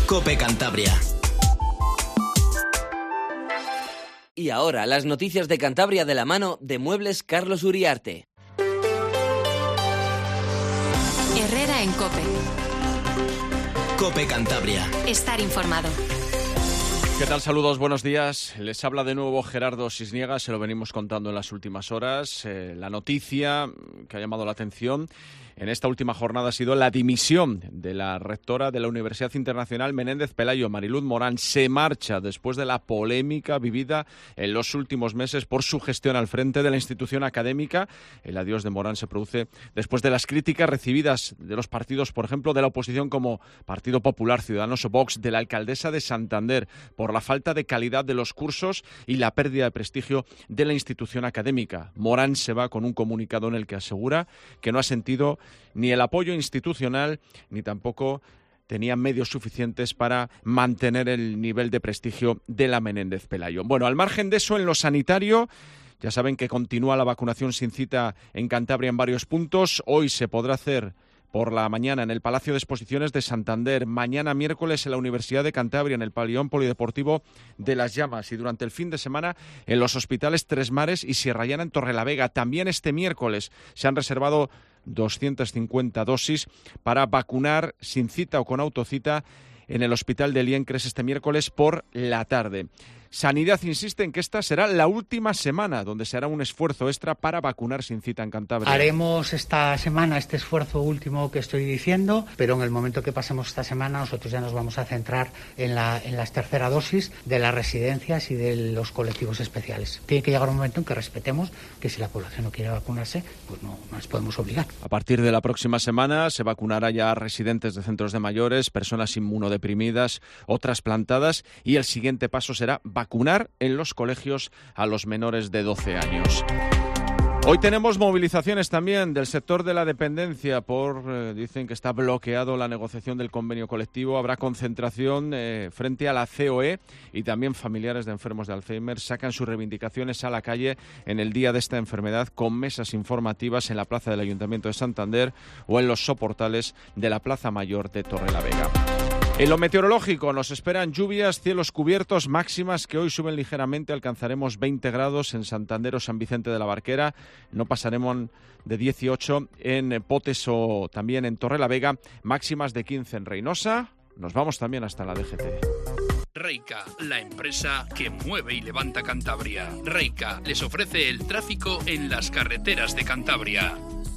COPE Cantabria. Y ahora, las noticias de Cantabria de la mano de Muebles Carlos Uriarte. Herrera en COPE. COPE Cantabria. Estar informado. ¿Qué tal? Saludos, buenos días. Les habla de nuevo Gerardo Sisniega, se lo venimos contando en las últimas horas. La noticia que ha llamado la atención en esta última jornada ha sido la dimisión de la rectora de la Universidad Internacional Menéndez Pelayo, Mariluz Morán. Se marcha después de la polémica vivida en los últimos meses por su gestión al frente de la institución académica. El adiós de Morán se produce después de las críticas recibidas de los partidos, por ejemplo, de la oposición como Partido Popular, Ciudadanos o Vox, de la alcaldesa de Santander, por la falta de calidad de los cursos y la pérdida de prestigio de la institución académica. Morán se va con un comunicado en el que asegura que no ha sentido ni el apoyo institucional ni tampoco tenía medios suficientes para mantener el nivel de prestigio de la Menéndez Pelayo. Bueno, al margen de eso, en lo sanitario, ya saben que continúa la vacunación sin cita en Cantabria en varios puntos. Hoy se podrá hacer por la mañana en el Palacio de Exposiciones de Santander, mañana miércoles en la Universidad de Cantabria, en el Pabellón Polideportivo de Las Llamas, y durante el fin de semana en los hospitales Tres Mares y Sierra Llana en Torrelavega. También este miércoles se han reservado 250 dosis para vacunar sin cita o con autocita en el Hospital de Liencres este miércoles por la tarde. Sanidad insiste en que esta será la última semana donde se hará un esfuerzo extra para vacunar sin cita en Cantabria. Haremos esta semana este esfuerzo último que estoy diciendo, pero en el momento que pasemos esta semana nosotros ya nos vamos a centrar en las tercera dosis de las residencias y de los colectivos especiales. Tiene que llegar un momento en que respetemos que si la población no quiere vacunarse, pues no les podemos obligar. A partir de la próxima semana se vacunará ya a residentes de centros de mayores, personas inmunodeprimidas o trasplantadas, y el siguiente paso será vacunar en los colegios a los menores de 12 años. Hoy tenemos movilizaciones también del sector de la dependencia dicen que está bloqueado la negociación del convenio colectivo. Habrá concentración frente a la COE y también familiares de enfermos de Alzheimer sacan sus reivindicaciones a la calle en el día de esta enfermedad con mesas informativas en la plaza del Ayuntamiento de Santander o en los soportales de la Plaza Mayor de Torrelavega. En lo meteorológico nos esperan lluvias, cielos cubiertos, máximas que hoy suben ligeramente. Alcanzaremos 20 grados en Santander o San Vicente de la Barquera. No pasaremos de 18 en Potes o también en Torrelavega. Máximas de 15 en Reynosa. Nos vamos también hasta la DGT. Reica, la empresa que mueve y levanta Cantabria. Reica les ofrece el tráfico en las carreteras de Cantabria.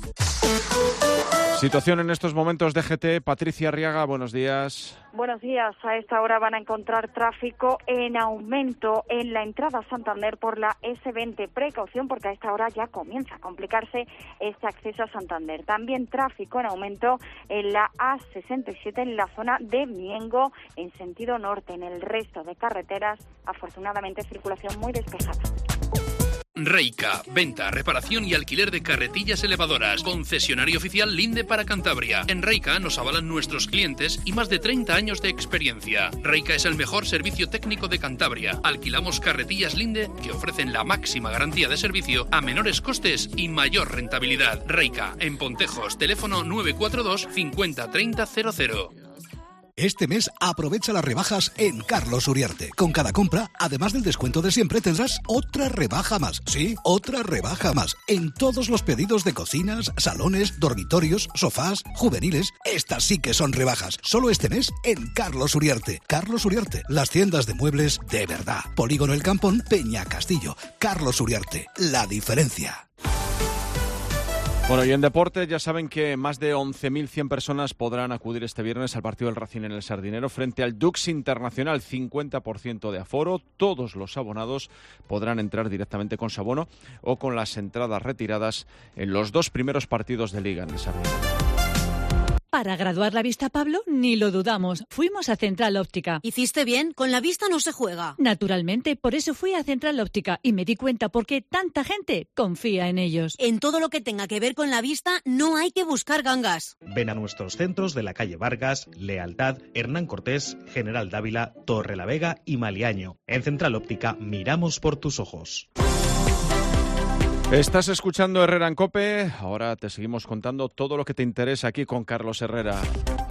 Situación en estos momentos DGT. Patricia Arriaga, buenos días. Buenos días. A esta hora van a encontrar tráfico en aumento en la entrada a Santander por la S20. Precaución porque a esta hora ya comienza a complicarse este acceso a Santander. También tráfico en aumento en la A67 en la zona de Miengo en sentido norte. En el resto de carreteras, afortunadamente, circulación muy despejada. Reica, venta, reparación y alquiler de carretillas elevadoras. Concesionario oficial Linde para Cantabria. En Reica nos avalan nuestros clientes y más de 30 años de experiencia. Reica es el mejor servicio técnico de Cantabria. Alquilamos carretillas Linde que ofrecen la máxima garantía de servicio a menores costes y mayor rentabilidad. Reica, en Pontejos, teléfono 942 50 30 00. Este mes aprovecha las rebajas en Carlos Uriarte. Con cada compra, además del descuento de siempre, tendrás otra rebaja más. Sí, otra rebaja más. En todos los pedidos de cocinas, salones, dormitorios, sofás, juveniles. Estas sí que son rebajas. Solo este mes en Carlos Uriarte. Carlos Uriarte, las tiendas de muebles de verdad. Polígono El Campón, Peña Castillo. Carlos Uriarte, la diferencia. Bueno, y en deporte ya saben que más de 11.100 personas podrán acudir este viernes al partido del Racing en el Sardinero frente al Dux Internacional, 50% de aforo. Todos los abonados podrán entrar directamente con su abono o con las entradas retiradas en los 2 primeros partidos de Liga en el Sardinero. Para graduar la vista, Pablo, ni lo dudamos. Fuimos a Central Óptica. ¿Hiciste bien? Con la vista no se juega. Naturalmente, por eso fui a Central Óptica y me di cuenta por qué tanta gente confía en ellos. En todo lo que tenga que ver con la vista no hay que buscar gangas. Ven a nuestros centros de la calle Vargas, Lealtad, Hernán Cortés, General Dávila, Torrelavega y Maliaño. En Central Óptica miramos por tus ojos. Estás escuchando Herrera en COPE. Ahora te seguimos contando todo lo que te interesa aquí con Carlos Herrera.